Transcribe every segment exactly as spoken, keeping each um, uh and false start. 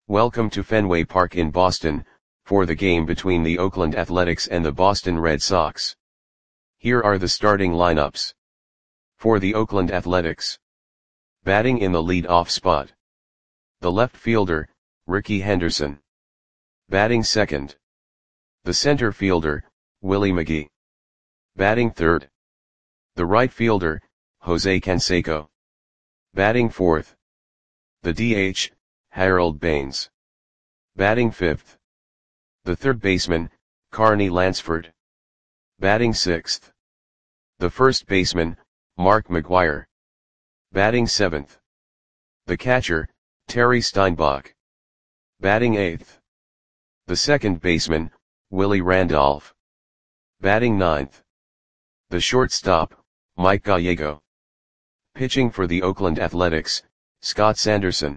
Welcome to Fenway Park in Boston, for the game between the Oakland Athletics and the Boston Red Sox. Here are the starting lineups. For the Oakland Athletics. Batting in the lead-off spot. The left fielder, Rickey Henderson. Batting second. The center fielder, Willie McGee. Batting third. The right fielder, Jose Canseco. Batting fourth. The D H, Harold Baines. Batting fifth. The third baseman, Carney Lansford. Batting sixth. The first baseman, Mark McGwire. Batting seventh. The catcher, Terry Steinbach. Batting eighth. The second baseman, Willie Randolph. Batting ninth. The shortstop, Mike Gallego. Pitching for the Oakland Athletics, Scott Sanderson.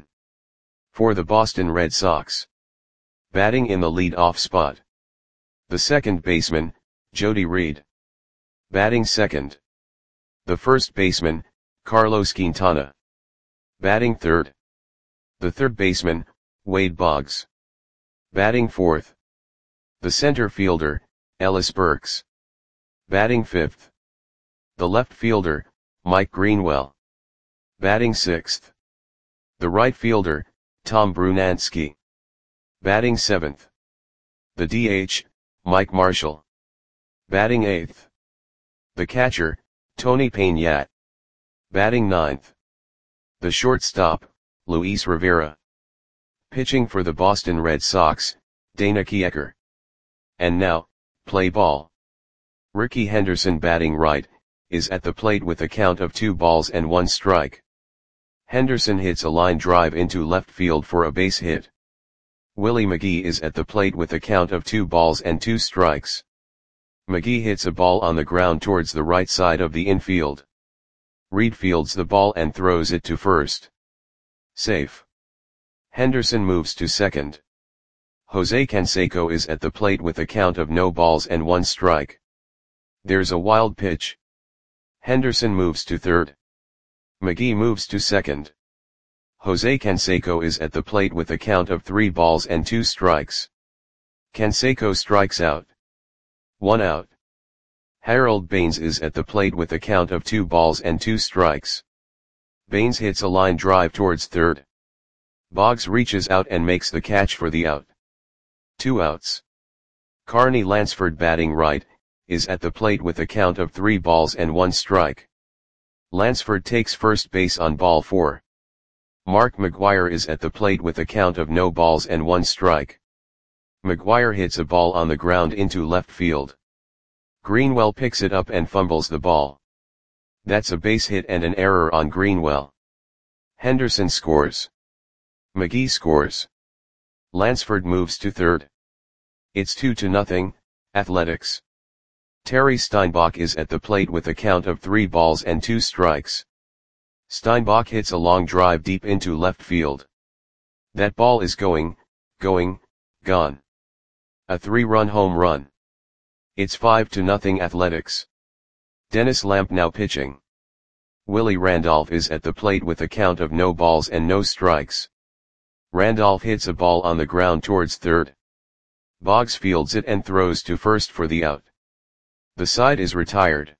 For the Boston Red Sox. Batting in the lead-off spot. The second baseman, Jody Reed. Batting second. The first baseman, Carlos Quintana. Batting third. The third baseman, Wade Boggs. Batting fourth. The center fielder, Ellis Burks. Batting fifth. The left fielder, Mike Greenwell. Batting sixth. The right fielder, Tom Brunansky. Batting seventh. The D H, Mike Marshall. Batting eighth. The catcher, Tony Peñat. Batting ninth. The shortstop, Luis Rivera. Pitching for the Boston Red Sox, Dana Kiecker. And now, play ball. Rickey Henderson batting right, is at the plate with a count of two balls and one strike. Henderson hits a line drive into left field for a base hit. Willie McGee is at the plate with a count of two balls and two strikes. McGee hits a ball on the ground towards the right side of the infield. Reed fields the ball and throws it to first. Safe. Henderson moves to second. Jose Canseco is at the plate with a count of no balls and one strike. There's a wild pitch. Henderson moves to third. McGee moves to second. Jose Canseco is at the plate with a count of three balls and two strikes. Canseco strikes out. One out. Harold Baines is at the plate with a count of two balls and two strikes. Baines hits a line drive towards third. Boggs reaches out and makes the catch for the out. Two outs. Carney Lansford batting right, is at the plate with a count of three balls and one strike. Lansford takes first base on ball four. Mark McGwire is at the plate with a count of no balls and one strike. McGwire hits a ball on the ground into left field. Greenwell picks it up and fumbles the ball. That's a base hit and an error on Greenwell. Henderson scores. McGee scores. Lansford moves to third. It's two to nothing, Athletics. Terry Steinbach is at the plate with a count of three balls and two strikes. Steinbach hits a long drive deep into left field. That ball is going, going, gone. A three-run home run. It's five to nothing Athletics. Dennis Lamp now pitching. Willie Randolph is at the plate with a count of no balls and no strikes. Randolph hits a ball on the ground towards third. Boggs fields it and throws to first for the out. The side is retired.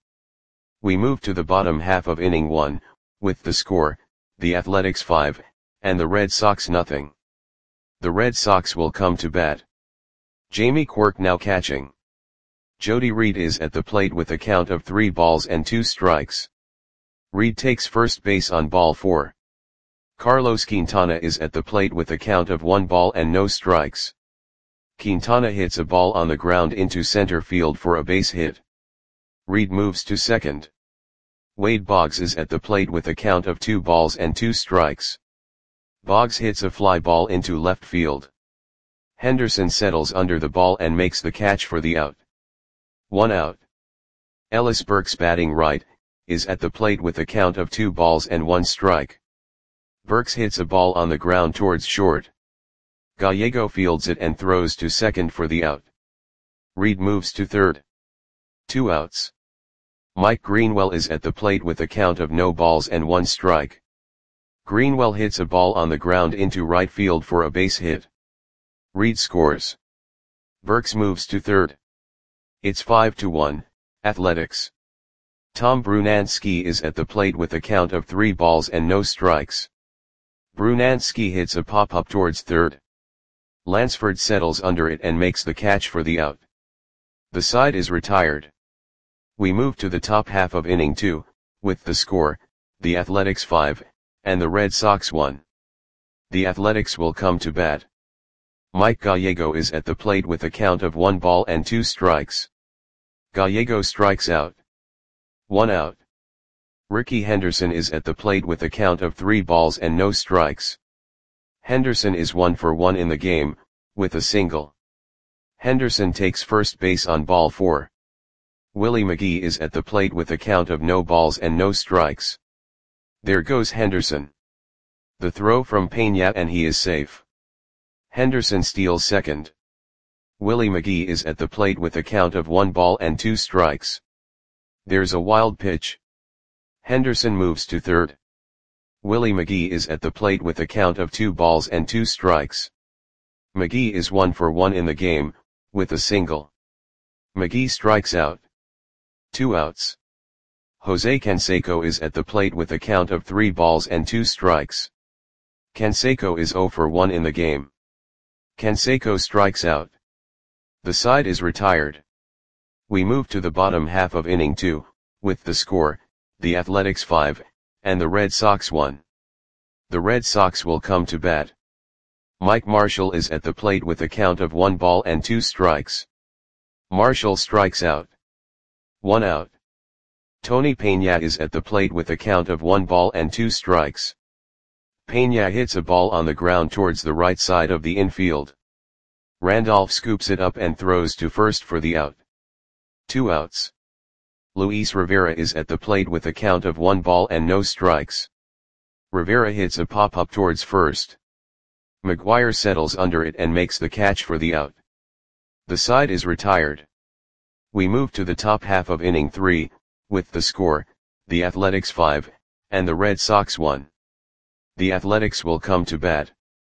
We move to the bottom half of inning one, with the score, the Athletics five, and the Red Sox nothing. The Red Sox will come to bat. Jamie Quirk now catching. Jody Reed is at the plate with a count of three balls and two strikes. Reed takes first base on ball four. Carlos Quintana is at the plate with a count of one ball and no strikes. Quintana hits a ball on the ground into center field for a base hit. Reed moves to second. Wade Boggs is at the plate with a count of two balls and two strikes. Boggs hits a fly ball into left field. Henderson settles under the ball and makes the catch for the out. One out. Ellis Burks batting right, is at the plate with a count of two balls and one strike. Burks hits a ball on the ground towards short. Gallego fields it and throws to second for the out. Reed moves to third. Two outs. Mike Greenwell is at the plate with a count of no balls and one strike. Greenwell hits a ball on the ground into right field for a base hit. Reed scores. Burks moves to third. It's five to one, Athletics. Tom Brunansky is at the plate with a count of three balls and no strikes. Brunansky hits a pop-up towards third. Lansford settles under it and makes the catch for the out. The side is retired. We move to the top half of inning two, with the score, the Athletics five, and the Red Sox one. The Athletics will come to bat. Mike Gallego is at the plate with a count of one ball and two strikes. Gallego strikes out. One out. Ricky Henderson is at the plate with a count of three balls and no strikes. Henderson is one for one in the game, with a single. Henderson takes first base on ball four. Willie McGee is at the plate with a count of no balls and no strikes. There goes Henderson. The throw from Peña and he is safe. Henderson steals second. Willie McGee is at the plate with a count of one ball and two strikes. There's a wild pitch. Henderson moves to third. Willie McGee is at the plate with a count of two balls and two strikes. McGee is one for one in the game, with a single. McGee strikes out. Two outs. Jose Canseco is at the plate with a count of three balls and two strikes. Canseco is zero for one in the game. Canseco strikes out. The side is retired. We move to the bottom half of inning two, with the score, the Athletics five, and the Red Sox one. The Red Sox will come to bat. Mike Marshall is at the plate with a count of one ball and two strikes. Marshall strikes out. One out. Tony Peña is at the plate with a count of one ball and two strikes. Peña hits a ball on the ground towards the right side of the infield. Randolph scoops it up and throws to first for the out. Two outs. Luis Rivera is at the plate with a count of one ball and no strikes. Rivera hits a pop-up towards first. McGuire settles under it and makes the catch for the out. The side is retired. We move to the top half of inning three, with the score, the Athletics five, and the Red Sox one. The Athletics will come to bat.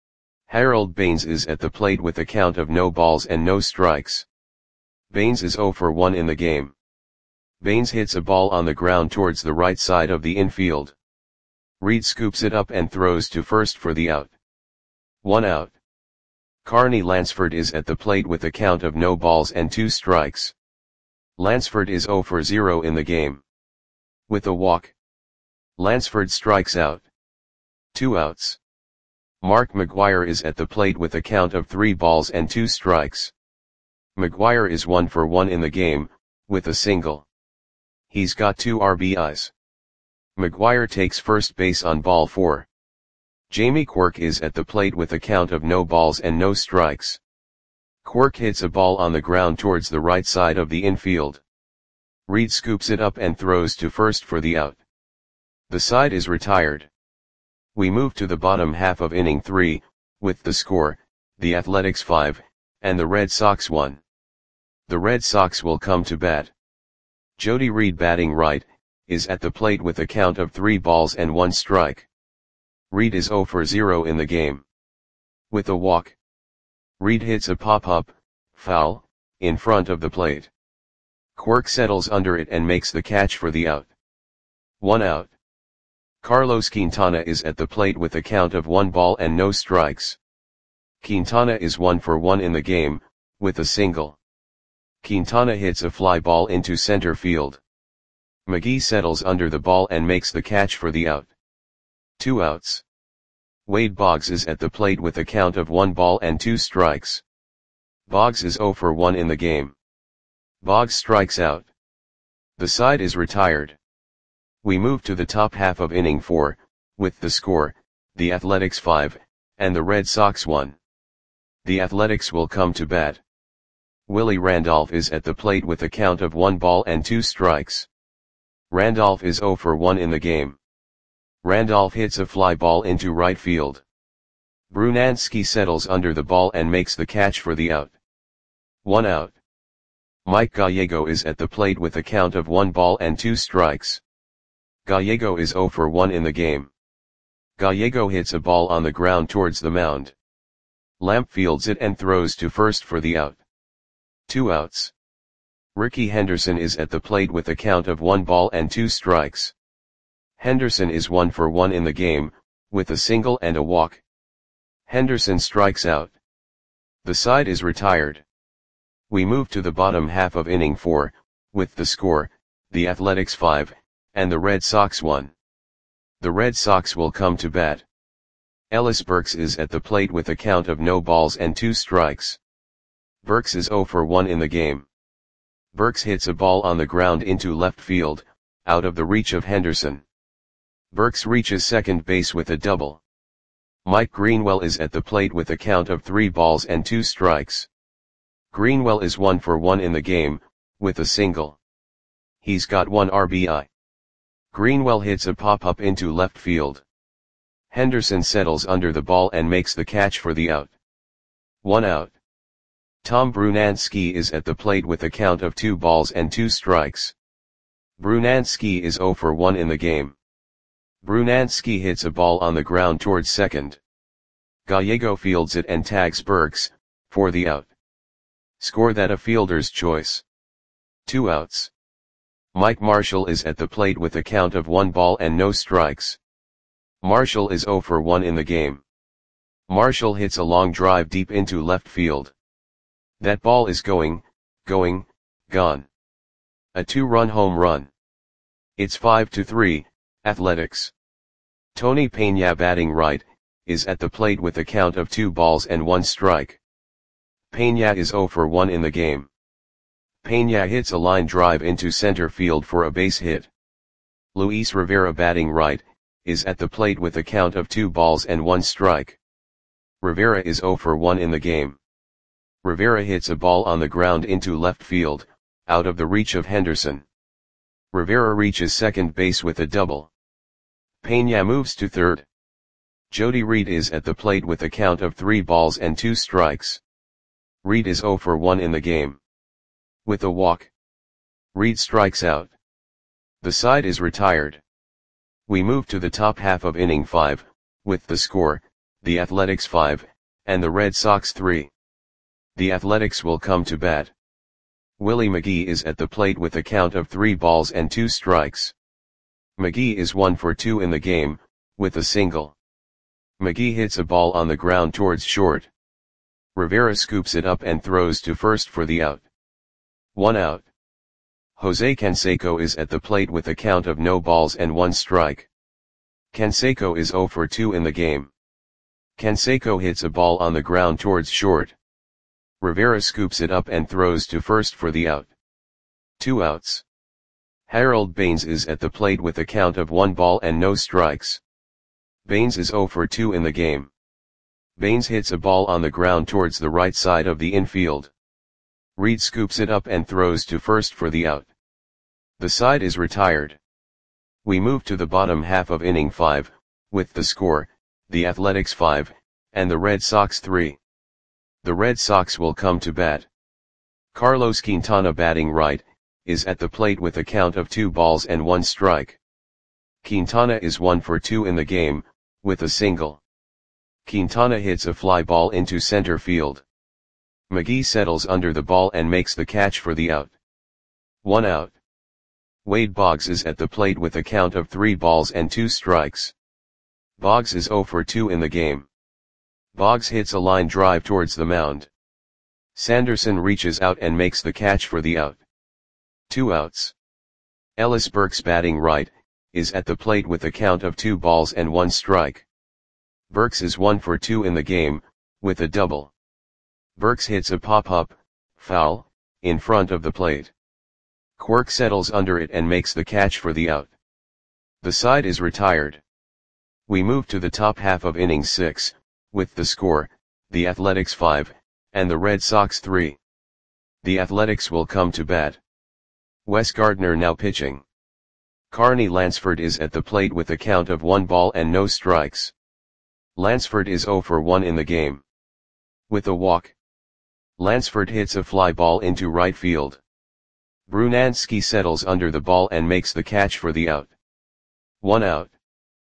Harold Baines is at the plate with a count of no balls and no strikes. Baines is zero for one in the game. Baines hits a ball on the ground towards the right side of the infield. Reed scoops it up and throws to first for the out. One out. Carney Lansford is at the plate with a count of no balls and two strikes. Lansford is zero for zero in the game. With a walk. Lansford strikes out. Two outs. Mark McGuire is at the plate with a count of three balls and two strikes. McGuire is one for one in the game, with a single. He's got two R B Is. McGuire takes first base on ball four. Jamie Quirk is at the plate with a count of no balls and no strikes. Quirk hits a ball on the ground towards the right side of the infield. Reed scoops it up and throws to first for the out. The side is retired. We move to the bottom half of inning three, with the score, the Athletics five, and the Red Sox one. The Red Sox will come to bat. Jody Reed, batting right, is at the plate with a count of three balls and one strike. Reed is zero for zero in the game. With a walk. Reed hits a pop-up, foul, in front of the plate. Quirk settles under it and makes the catch for the out. One out. Carlos Quintana is at the plate with a count of one ball and no strikes. Quintana is one for one in the game, with a single. Quintana hits a fly ball into center field. McGee settles under the ball and makes the catch for the out. Two outs. Wade Boggs is at the plate with a count of one ball and two strikes. Boggs is zero for one in the game. Boggs strikes out. The side is retired. We move to the top half of inning four, with the score, the Athletics five, and the Red Sox one. The Athletics will come to bat. Willie Randolph is at the plate with a count of one ball and two strikes. Randolph is zero for one in the game. Randolph hits a fly ball into right field. Brunansky settles under the ball and makes the catch for the out. One out. Mike Gallego is at the plate with a count of one ball and two strikes. Gallego is zero for one in the game. Gallego hits a ball on the ground towards the mound. Lamp fields it and throws to first for the out. Two outs. Ricky Henderson is at the plate with a count of one ball and two strikes. Henderson is one for one in the game, with a single and a walk. Henderson strikes out. The side is retired. We move to the bottom half of inning four, with the score, the Athletics five, and the Red Sox one. The Red Sox will come to bat. Ellis Burks is at the plate with a count of no balls and two strikes. Burks is oh for one in the game. Burks hits a ball on the ground into left field, out of the reach of Henderson. Burks reaches second base with a double. Mike Greenwell is at the plate with a count of three balls and two strikes. Greenwell is one for one in the game, with a single. He's got one R B I. Greenwell hits a pop-up into left field. Henderson settles under the ball and makes the catch for the out. One out. Tom Brunansky is at the plate with a count of two balls and two strikes. Brunansky is oh for one in the game. Brunansky hits a ball on the ground towards second. Gallego fields it and tags Burks, for the out. Score that a fielder's choice. Two outs. Mike Marshall is at the plate with a count of one ball and no strikes. Marshall is oh for one in the game. Marshall hits a long drive deep into left field. That ball is going, going, gone. A two-run home run. It's five to three, Athletics. Tony Peña, batting right, is at the plate with a count of two balls and one strike. Peña is oh for one in the game. Peña hits a line drive into center field for a base hit. Luis Rivera, batting right, is at the plate with a count of two balls and one strike. Rivera is oh for one in the game. Rivera hits a ball on the ground into left field, out of the reach of Henderson. Rivera reaches second base with a double. Peña moves to third. Jody Reed is at the plate with a count of three balls and two strikes. Reed is oh for one in the game. With a walk. Reed strikes out. The side is retired. We move to the top half of inning five, with the score, the Athletics five, and the Red Sox three. The Athletics will come to bat. Willie McGee is at the plate with a count of three balls and two strikes. McGee is one for two in the game, with a single. McGee hits a ball on the ground towards short. Rivera scoops it up and throws to first for the out. One out. Jose Canseco is at the plate with a count of no balls and one strike. Canseco is oh for two in the game. Canseco hits a ball on the ground towards short. Rivera scoops it up and throws to first for the out. Two outs. Harold Baines is at the plate with a count of one ball and no strikes. Baines is oh for two in the game. Baines hits a ball on the ground towards the right side of the infield. Reed scoops it up and throws to first for the out. The side is retired. We move to the bottom half of inning five, with the score, the Athletics five, and the Red Sox three. The Red Sox will come to bat. Carlos Quintana, batting right, is at the plate with a count of two balls and one strike. Quintana is one for two in the game, with a single. Quintana hits a fly ball into center field. McGee settles under the ball and makes the catch for the out. One out. Wade Boggs is at the plate with a count of three balls and two strikes. Boggs is oh for two in the game. Boggs hits a line drive towards the mound. Sanderson reaches out and makes the catch for the out. Two outs. Ellis Burks, batting right, is at the plate with a count of two balls and one strike. Burks is one for two in the game, with a double. Burks hits a pop-up, foul, in front of the plate. Quirk settles under it and makes the catch for the out. The side is retired. We move to the top half of inning six, with the score, the Athletics five, and the Red Sox three. The Athletics will come to bat. Wes Gardner now pitching. Carney Lansford is at the plate with a count of one ball and no strikes. Lansford is oh for one in the game. With a walk. Lansford hits a fly ball into right field. Brunansky settles under the ball and makes the catch for the out. One out.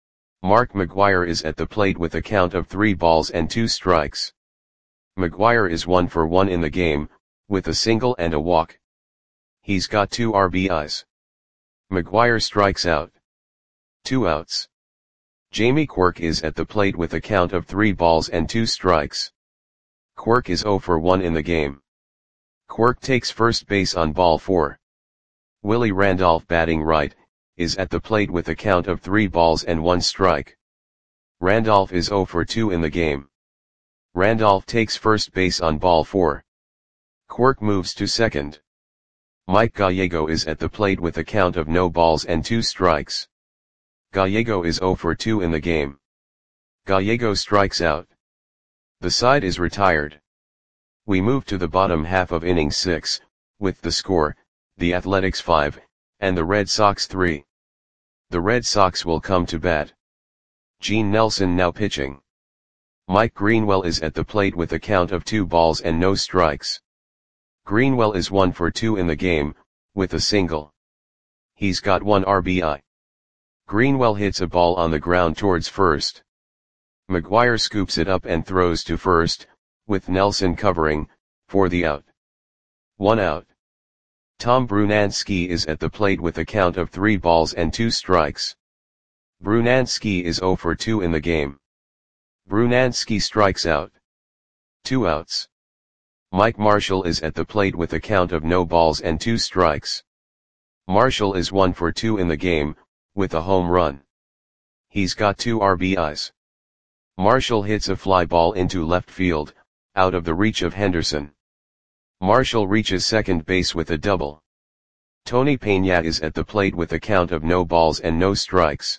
Mark McGwire is at the plate with a count of three balls and two strikes. McGwire is one for one in the game, with a single and a walk. He's got two R B Is. McGwire strikes out. Two outs. Jamie Quirk is at the plate with a count of three balls and two strikes. Quirk is zero for one in the game. Quirk takes first base on ball four. Willie Randolph, batting right, is at the plate with a count of three balls and one strike. Randolph is zero for two in the game. Randolph takes first base on ball four. Quirk moves to second. Mike Gallego is at the plate with a count of no balls and two strikes. Gallego is zero for two in the game. Gallego strikes out. The side is retired. We move to the bottom half of inning six, with the score, the Athletics five, and the Red Sox three. The Red Sox will come to bat. Gene Nelson now pitching. Mike Greenwell is at the plate with a count of two balls and no strikes. Greenwell is one for two in the game, with a single. He's got one R B I. Greenwell hits a ball on the ground towards first. McGwire scoops it up and throws to first, with Nelson covering, for the out. One out. Tom Brunansky is at the plate with a count of three balls and two strikes. Brunansky is zero for two in the game. Brunansky strikes out. Two outs. Mike Marshall is at the plate with a count of no balls and two strikes. Marshall is one for two in the game, with a home run. He's got two R B Is. Marshall hits a fly ball into left field, out of the reach of Henderson. Marshall reaches second base with a double. Tony Peña is at the plate with a count of no balls and no strikes.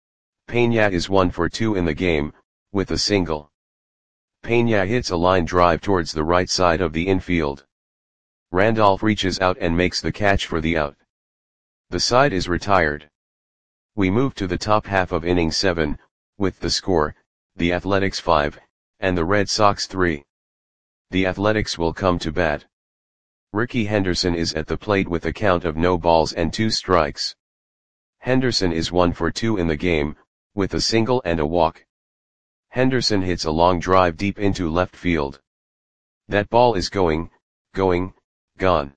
Peña is one for two in the game, with a single. Peña hits a line drive towards the right side of the infield. Randolph reaches out and makes the catch for the out. The side is retired. We move to the top half of inning seven, with the score, the Athletics five, and the Red Sox three. The Athletics will come to bat. Ricky Henderson is at the plate with a count of no balls and two strikes. Henderson is one for two in the game, with a single and a walk. Henderson hits a long drive deep into left field. That ball is going, going, gone.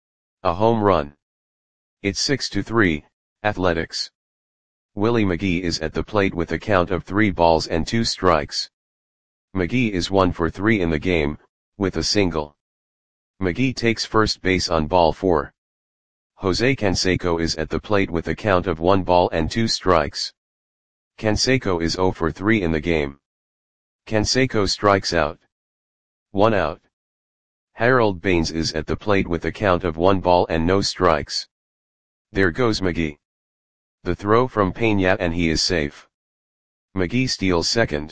A home run. It's six to three, Athletics. Willie McGee is at the plate with a count of three balls and two strikes. McGee is one for three in the game, with a single. McGee takes first base on ball four. Jose Canseco is at the plate with a count of one ball and two strikes. Canseco is zero for three in the game. Canseco strikes out. One out. Harold Baines is at the plate with a count of one ball and no strikes. There goes McGee. The throw from Peña and he is safe. McGee steals second.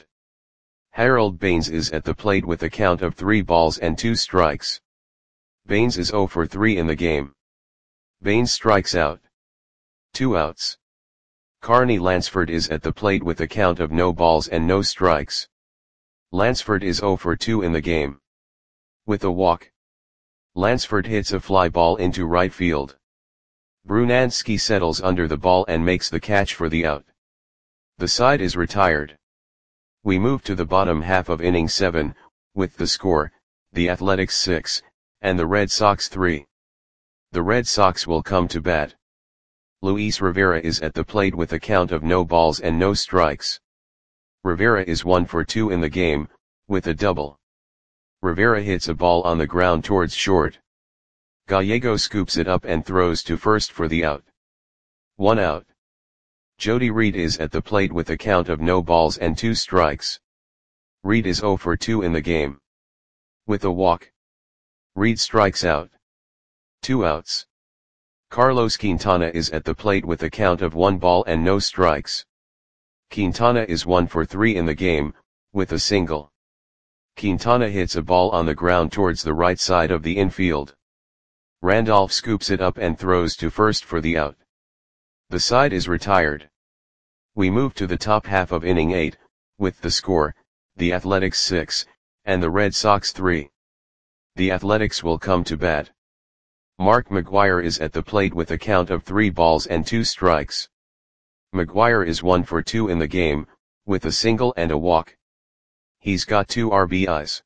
Harold Baines is at the plate with a count of three balls and two strikes. Baines is zero for three in the game. Baines strikes out. Two outs. Carney Lansford is at the plate with a count of no balls and no strikes. Lansford is zero for two in the game. With a walk. Lansford hits a fly ball into right field. Brunansky settles under the ball and makes the catch for the out. The side is retired. We move to the bottom half of inning seven, with the score, the Athletics six, and the Red Sox three. The Red Sox will come to bat. Luis Rivera is at the plate with a count of no balls and no strikes. Rivera is one for two in the game, with a double. Rivera hits a ball on the ground towards short. Gallego scoops it up and throws to first for the out. One out. Jody Reed is at the plate with a count of no balls and two strikes. Reed is zero for two in the game. With a walk. Reed strikes out. Two outs. Carlos Quintana is at the plate with a count of one ball and no strikes. Quintana is one for three in the game, with a single. Quintana hits a ball on the ground towards the right side of the infield. Randolph scoops it up and throws to first for the out. The side is retired. We move to the top half of inning eight, with the score, the Athletics six, and the Red Sox three. The Athletics will come to bat. Mark McGwire is at the plate with a count of three balls and two strikes. McGuire is one for two in the game, with a single and a walk. He's got two R B Is.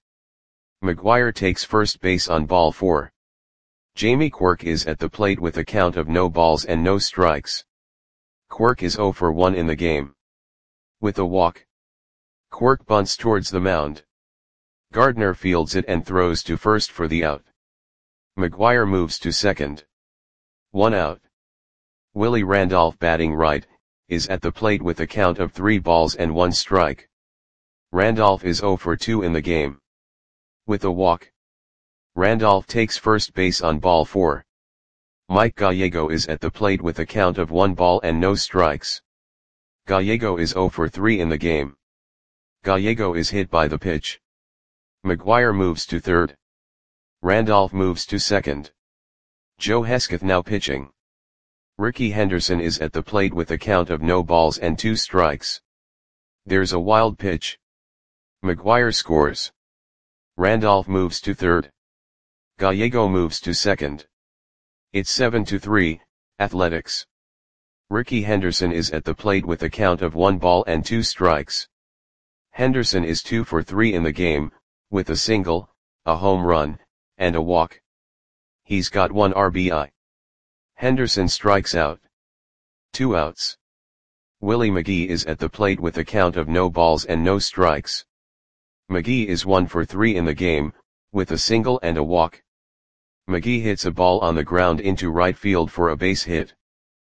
McGuire takes first base on ball four. Jamie Quirk is at the plate with a count of no balls and no strikes. Quirk is zero for one in the game. With a walk. Quirk bunts towards the mound. Gardner fields it and throws to first for the out. McGuire moves to second. One out. Willie Randolph, batting right, is at the plate with a count of three balls and one strike. Randolph is zero for two in the game. With a walk. Randolph takes first base on ball four. Mike Gallego is at the plate with a count of one ball and no strikes. Gallego is zero for three in the game. Gallego is hit by the pitch. McGuire moves to third. Randolph moves to second. Joe Hesketh now pitching. Ricky Henderson is at the plate with a count of no balls and two strikes. There's a wild pitch. McGuire scores. Randolph moves to third. Gallego moves to second. It's seven to three, Athletics. Ricky Henderson is at the plate with a count of one ball and two strikes. Henderson is two for three in the game, with a single, a home run, and a walk. He's got one R B I. Henderson strikes out. Two outs. Willie McGee is at the plate with a count of no balls and no strikes. McGee is one for three in the game, with a single and a walk. McGee hits a ball on the ground into right field for a base hit.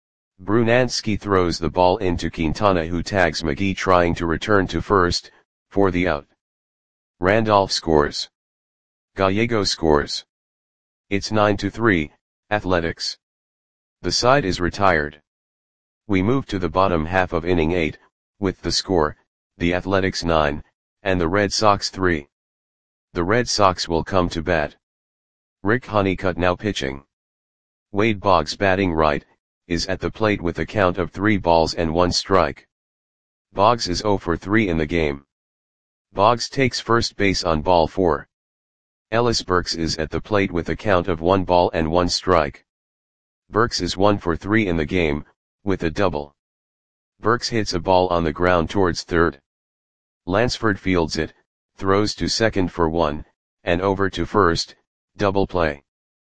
Brunansky throws the ball into Quintana, who tags McGee trying to return to first, for the out. Randolph scores. Gallego scores. It's nine to three, Athletics. The side is retired. We move to the bottom half of inning eight, with the score, the Athletics nine, and the Red Sox three. The Red Sox will come to bat. Rick Honeycutt now pitching. Wade Boggs, batting right, is at the plate with a count of three balls and one strike. Boggs is zero for three in the game. Boggs takes first base on ball four. Ellis Burks is at the plate with a count of one ball and one strike. Burks is one for three in the game, with a double. Burks hits a ball on the ground towards third. Lansford fields it, throws to second for one, and over to first, double play.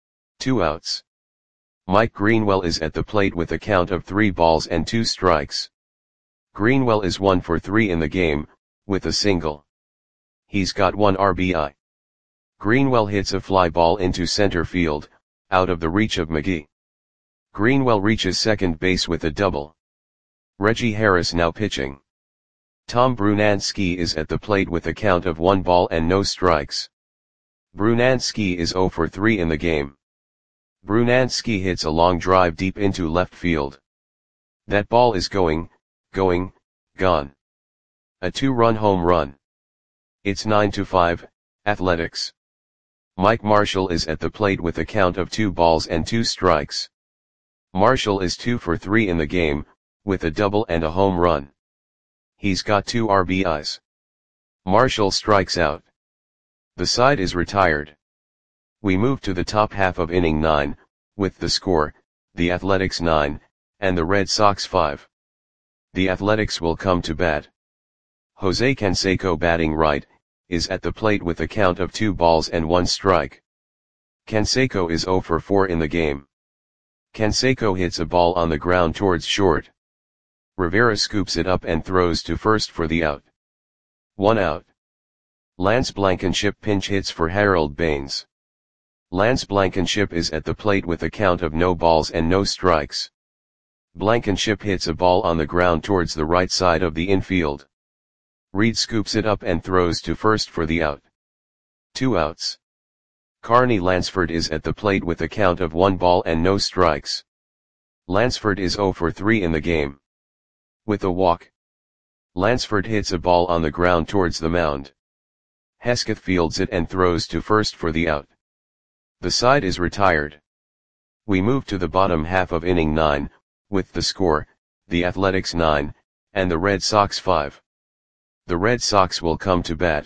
Two outs. Mike Greenwell is at the plate with a count of three balls and two strikes. Greenwell is one for three in the game, with a single. He's got one R B I. Greenwell hits a fly ball into center field, out of the reach of McGee. Greenwell reaches second base with a double. Reggie Harris now pitching. Tom Brunansky is at the plate with a count of one ball and no strikes. Brunansky is zero for three in the game. Brunansky hits a long drive deep into left field. That ball is going, going, gone. A two-run home run. It's nine to five, Athletics. Mike Marshall is at the plate with a count of two balls and two strikes. Marshall is two for three in the game, with a double and a home run. He's got two R B Is. Marshall strikes out. The side is retired. We move to the top half of inning nine, with the score, the Athletics nine, and the Red Sox five. The Athletics will come to bat. Jose Canseco, batting right, is at the plate with a count of two balls and one strike. Canseco is zero for four in the game. Canseco hits a ball on the ground towards short. Rivera scoops it up and throws to first for the out. One out. Lance Blankenship pinch hits for Harold Baines. Lance Blankenship is at the plate with a count of no balls and no strikes. Blankenship hits a ball on the ground towards the right side of the infield. Reed scoops it up and throws to first for the out. Two outs. Carney Lansford is at the plate with a count of one ball and no strikes. Lansford is zero for three in the game. With a walk. Lansford hits a ball on the ground towards the mound. Hesketh fields it and throws to first for the out. The side is retired. We move to the bottom half of inning nine, with the score, the Athletics nine, and the Red Sox five. The Red Sox will come to bat.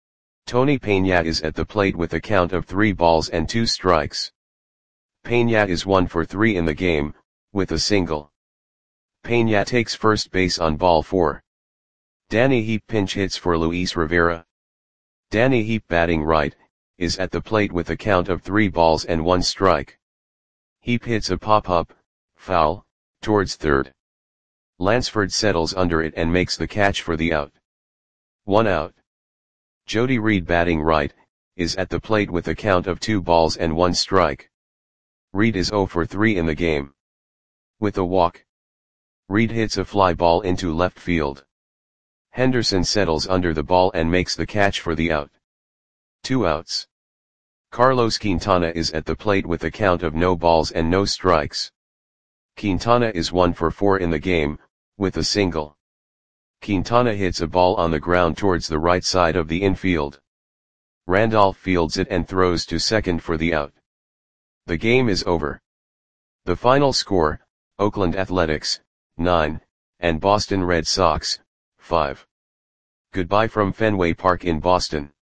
Tony Peña is at the plate with a count of three balls and two strikes. Peña is one for three in the game, with a single. Peña takes first base on ball four. Danny Heap pinch hits for Luis Rivera. Danny Heap, batting right, is at the plate with a count of three balls and one strike. Heap hits a pop-up, foul, towards third. Lansford settles under it and makes the catch for the out. One out. Jody Reed, batting right, is at the plate with a count of two balls and one strike. Reed is zero for three in the game. With a walk, Reed hits a fly ball into left field. Henderson settles under the ball and makes the catch for the out. Two outs. Carlos Quintana is at the plate with a count of no balls and no strikes. Quintana is one for four in the game, with a single. Quintana hits a ball on the ground towards the right side of the infield. Randolph fields it and throws to second for the out. The game is over. The final score, Oakland Athletics, nine, and Boston Red Sox, five. Goodbye from Fenway Park in Boston.